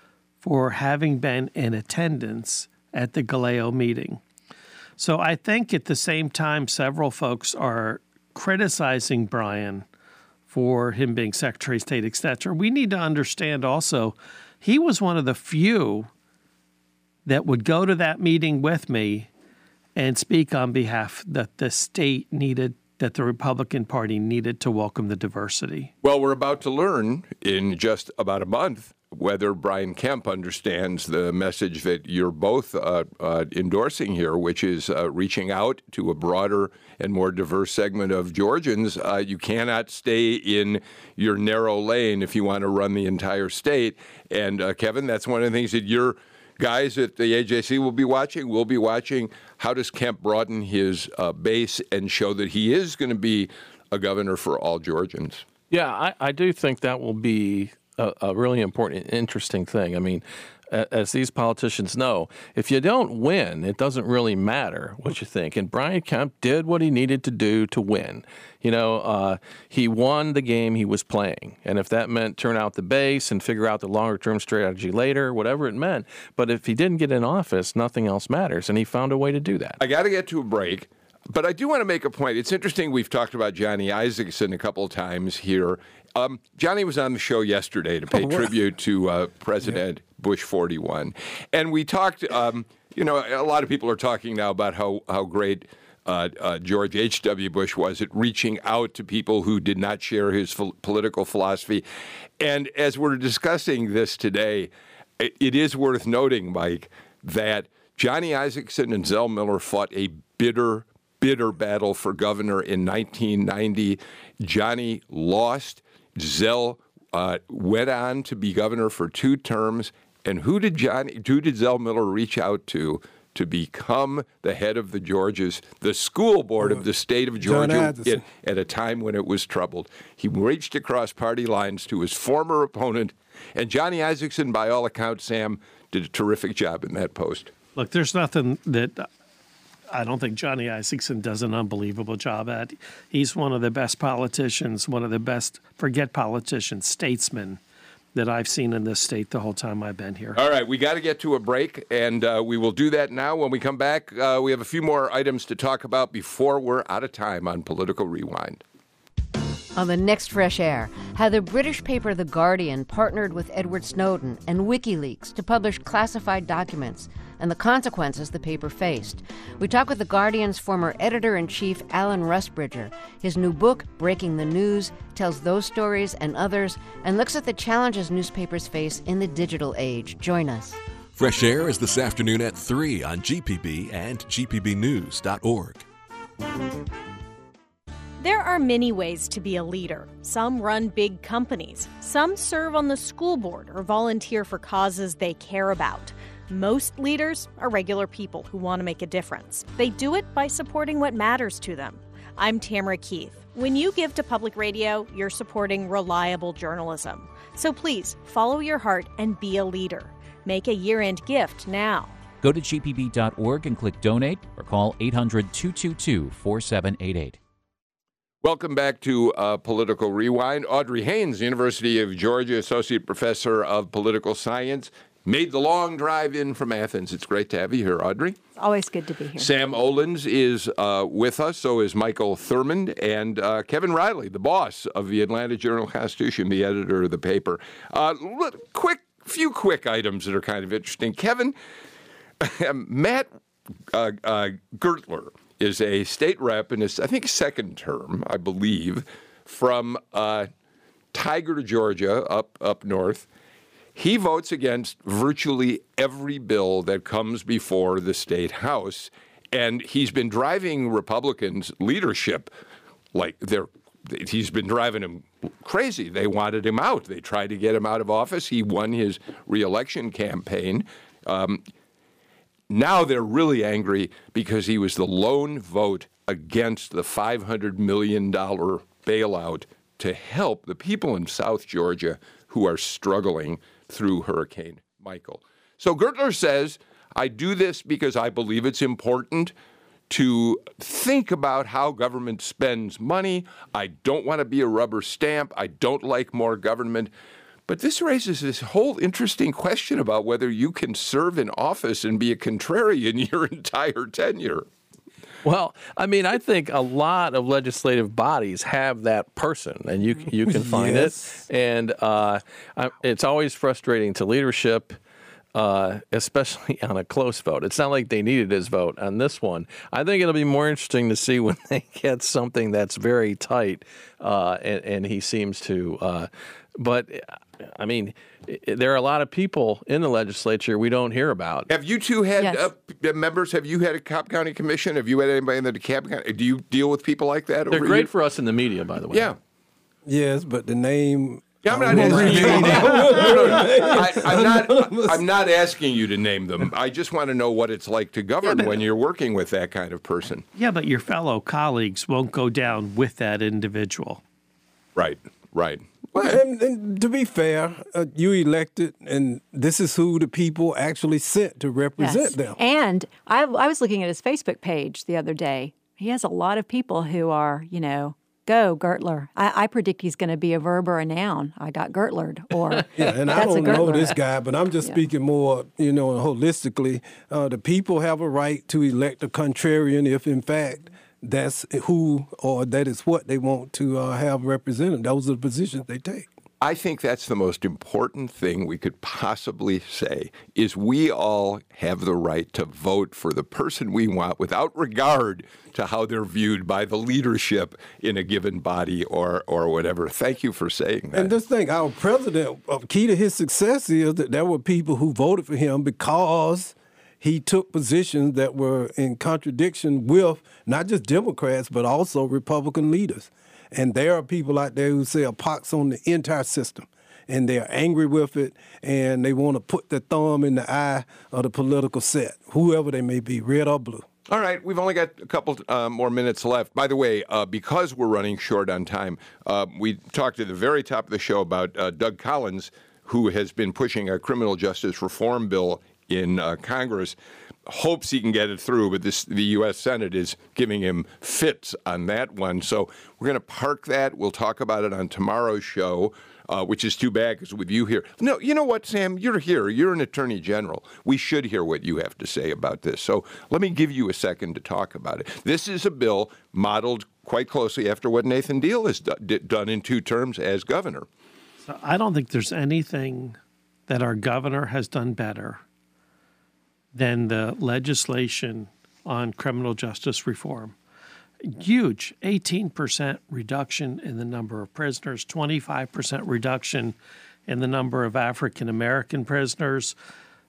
for having been in attendance at the Galeo meeting. So I think at the same time, several folks are criticizing Brian for him being Secretary of State, et cetera. We need to understand also, he was one of the few that would go to that meeting with me and speak on behalf that the state needed, that the Republican Party needed to welcome the diversity. Well, we're about to learn in just about a month whether Brian Kemp understands the message that you're both uh, uh, endorsing here, which is uh, reaching out to a broader and more diverse segment of Georgians. Uh, you cannot stay in your narrow lane if you want to run the entire state. And, uh, Kevin, that's one of the things that your guys at the A J C will be watching. We'll be watching how does Kemp broaden his uh, base and show that he is going to be a governor for all Georgians. Yeah, I, I do think that will be a, a really important, interesting thing. I mean, as these politicians know, if you don't win, it doesn't really matter what you think. And Brian Kemp did what he needed to do to win. You know, uh, he won the game he was playing. And if that meant turn out the base and figure out the longer-term strategy later, whatever it meant. But if he didn't get in office, nothing else matters. And he found a way to do that. I got to get to a break. But I do want to make a point. It's interesting. We've talked about Johnny Isakson a couple of times here. Um, Johnny was on the show yesterday to pay oh, tribute to uh, President yeah. Bush forty-one. And we talked, um, you know, a lot of people are talking now about how, how great uh, uh, George H W. Bush was at reaching out to people who did not share his ph- political philosophy. And as we're discussing this today, it, it is worth noting, Mike, that Johnny Isakson and Zell Miller fought a bitter bitter battle for governor in nineteen ninety. Johnny lost. Zell uh, went on to be governor for two terms. And who did Johnny, who did Zell Miller reach out to to become the head of the Georgia's, the school board of the state of Georgia at, at a time when it was troubled? He reached across party lines to his former opponent. And Johnny Isakson, by all accounts, Sam, did a terrific job in that post. Look, there's nothing that I don't think Johnny Isakson does an unbelievable job at. He's one of the best politicians, one of the best, forget politicians, statesmen that I've seen in this state the whole time I've been here. All right, we got to get to a break, and uh, we will do that now. When we come back, uh, we have a few more items to talk about before we're out of time on Political Rewind. On the next Fresh Air, how the British paper The Guardian partnered with Edward Snowden and WikiLeaks to publish classified documents and the consequences the paper faced. We talk with The Guardian's former editor-in-chief, Alan Rusbridger. His new book, Breaking the News, tells those stories and others and looks at the challenges newspapers face in the digital age. Join us. Fresh Air is this afternoon at three on G P B and G P B news dot org. There are many ways to be a leader. Some run big companies. Some serve on the school board or volunteer for causes they care about. Most leaders are regular people who want to make a difference. They do it by supporting what matters to them. I'm Tamara Keith. When you give to public radio, you're supporting reliable journalism. So please, follow your heart and be a leader. Make a year-end gift now. Go to G P B dot org and click donate or call eight hundred, two two two, four seven eight eight. Welcome back to uh, Political Rewind. Audrey Haynes, University of Georgia Associate Professor of Political Science, made the long drive in from Athens. It's great to have you here, Audrey. It's always good to be here. Sam Olens is uh, with us, so is Michael Thurmond, and uh, Kevin Riley, the boss of the Atlanta Journal-Constitution, the editor of the paper. Uh, quick, few quick items that are kind of interesting. Kevin, Matt uh, uh, Gertler is a state rep in his, I think, second term, I believe, from uh, Tigard, Georgia, up up north. He votes against virtually every bill that comes before the state house, and he's been driving Republicans' leadership like they're. He's been driving them crazy. They wanted him out. They tried to get him out of office. He won his reelection campaign. Um, now they're really angry because he was the lone vote against the five hundred million dollars bailout to help the people in South Georgia who are struggling through Hurricane Michael. So Gertler says, I do this because I believe it's important to think about how government spends money. I don't want to be a rubber stamp. I don't like more government. But this raises this whole interesting question about whether you can serve in office and be a contrarian your entire tenure. Well, I mean, I think a lot of legislative bodies have that person, and you you can find yes. it. And uh, I, it's always frustrating to leadership, uh, especially on a close vote. It's not like they needed his vote on this one. I think it'll be more interesting to see when they get something that's very tight, uh, and, and he seems to. Uh, but I mean, there are a lot of people in the legislature we don't hear about. Have you two had yes. uh, members? Have you had a Cobb County Commission? Have you had anybody in the DeKalb County? Do you deal with people like that? They're over great here? for us in the media, by the way. Yeah. Yes, but the name. Yeah, I'm not asking you to name them. No, no, no. I, I'm not. I'm not asking you to name them. I just want to know what it's like to govern yeah, when you're working with that kind of person. Yeah, but your fellow colleagues won't go down with that individual. Right. Right. Well, and, and to be fair, uh, you elected, and this is who the people actually sent to represent yes. them. And I, I was looking at his Facebook page the other day. He has a lot of people who are, you know, go Gertler. I, I predict he's going to be a verb or a noun. I got Gertlered, or yeah. And that's I don't a know Gertler. this guy, but I'm just yeah. speaking more, you know, holistically. Uh, the people have a right to elect a contrarian if, in fact, that's who or that is what they want to uh, have represented. Those are the positions they take. I think that's the most important thing we could possibly say is we all have the right to vote for the person we want without regard to how they're viewed by the leadership in a given body or or whatever. Thank you for saying that. And this thing, our president, uh, key to his success is that there were people who voted for him because he took positions that were in contradiction with not just Democrats, but also Republican leaders. And there are people out there who say a pox on the entire system, and they're angry with it, and they want to put their thumb in the eye of the political set, whoever they may be, red or blue. All right, we've only got a couple uh, more minutes left. By the way, uh, because we're running short on time, uh, we talked at the very top of the show about uh, Doug Collins, who has been pushing a criminal justice reform bill in uh, Congress, hopes he can get it through, but this, the U S Senate is giving him fits on that one. So we're going to park that. We'll talk about it on tomorrow's show, uh, which is too bad because with you here. No, you know what, Sam? You're here. You're an attorney general. We should hear what you have to say about this. So let me give you a second to talk about it. This is a bill modeled quite closely after what Nathan Deal has do- done in two terms as governor. So I don't think there's anything that our governor has done better than the legislation on criminal justice reform. Huge eighteen percent reduction in the number of prisoners, twenty-five percent reduction in the number of African American prisoners,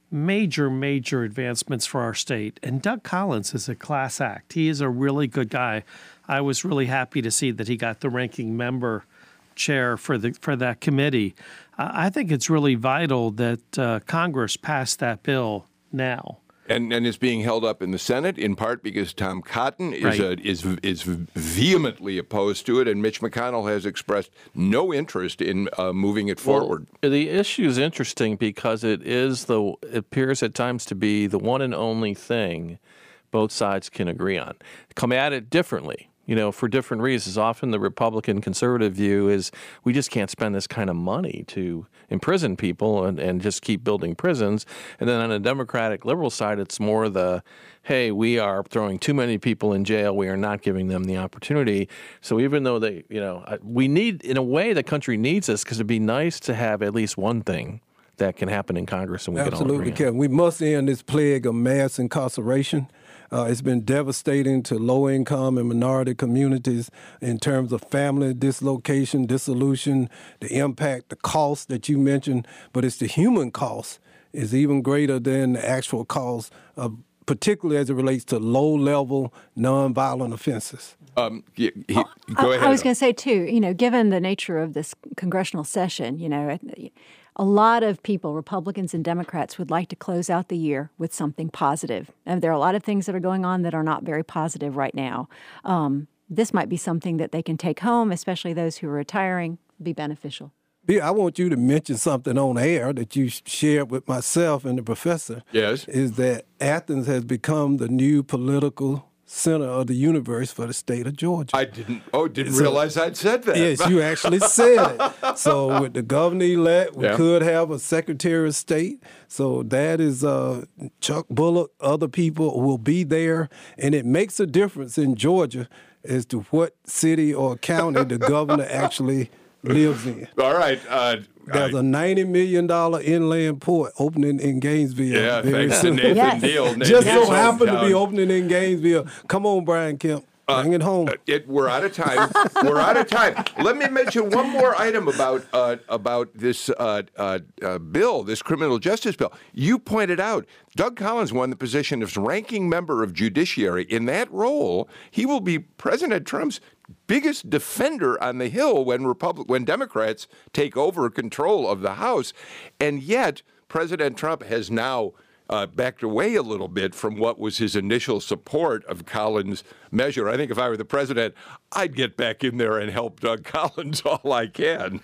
major, major advancements for our state. And Doug Collins is a class act. He is a really good guy. I was really happy to see that he got the ranking member chair for the for that committee. Uh, I think it's really vital that uh, Congress pass that bill now. And and it's being held up in the Senate in part because Tom Cotton is Right. a, is is vehemently opposed to it, and Mitch McConnell has expressed no interest in uh, moving it forward. Well, the issue is interesting because it is the it appears at times to be the one and only thing both sides can agree on. Come at it differently, you know, for different reasons. Often the Republican conservative view is we just can't spend this kind of money to imprison people and, and just keep building prisons. And then on the Democratic liberal side, it's more the, hey, we are throwing too many people in jail. We are not giving them the opportunity. So even though they, you know, we need, in a way, the country needs this because it'd be nice to have at least one thing that can happen in Congress and we can all Absolutely, agree on. Kevin. We must end this plague of mass incarceration. Uh, it's been devastating to low-income and minority communities in terms of family dislocation, dissolution, the impact, the cost that you mentioned. But it's the human cost is even greater than the actual cost, of, particularly as it relates to low-level, nonviolent offenses. Um, he, he, Well, go I, ahead. I was going to say, too, you know, given the nature of this congressional session, you know, a lot of people, Republicans and Democrats, would like to close out the year with something positive. And there are a lot of things that are going on that are not very positive right now. Um, this might be something that they can take home, especially those who are retiring, be beneficial. Yeah, I want you to mention something on air that you shared with myself and the professor. Yes. Is that Athens has become the new political center of the universe for the state of Georgia. I didn't. Oh, didn't So- realize I'd said that. Yes, you actually said it. So with the governor-elect, we Yeah. could have a secretary of state. So that is uh, Chuck Bullock, other people will be there. And it makes a difference in Georgia as to what city or county the governor actually lives in. All right. Uh, There's a ninety million dollars inland port opening in Gainesville. Yeah, very thanks to soon. Nathan Yes. Neal. Nathan Just so Neal's happened to be hometown. opening in Gainesville. Come on, Brian Kemp. Bring it home. It, we're out of time. We're out of time. Let me mention one more item about uh, about this uh, uh, uh, bill, this criminal justice bill. You pointed out Doug Collins won the position of ranking member of Judiciary. In that role, he will be President Trump's biggest defender on the Hill when Republic when Democrats take over control of the House, and yet President Trump has now Uh, backed away a little bit from what was his initial support of Collins' measure. I think if I were the president, I'd get back in there and help Doug Collins all I can.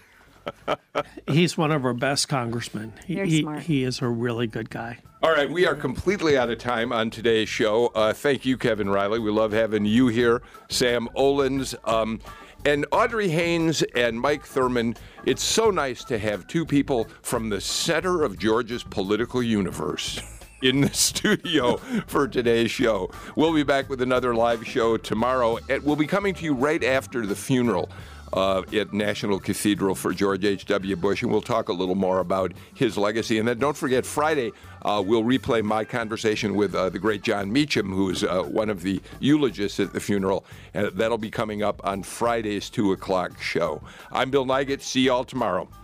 He's one of our best congressmen. He, Very he, smart. he is a really good guy. All right, we are completely out of time on today's show. Uh, thank you, Kevin Riley. We love having you here, Sam Olens. Um, And Audrey Haynes and Mike Thurman, it's so nice to have two people from the center of Georgia's political universe in the studio for today's show. We'll be back with another live show tomorrow. And we'll be coming to you right after the funeral uh, at National Cathedral for George H W. Bush, and we'll talk a little more about his legacy. And then don't forget, Friday, uh, we'll replay my conversation with uh, the great John Meacham, who is uh, one of the eulogists at the funeral. And that'll be coming up on Friday's two o'clock show. I'm Bill Nygut. See you all tomorrow.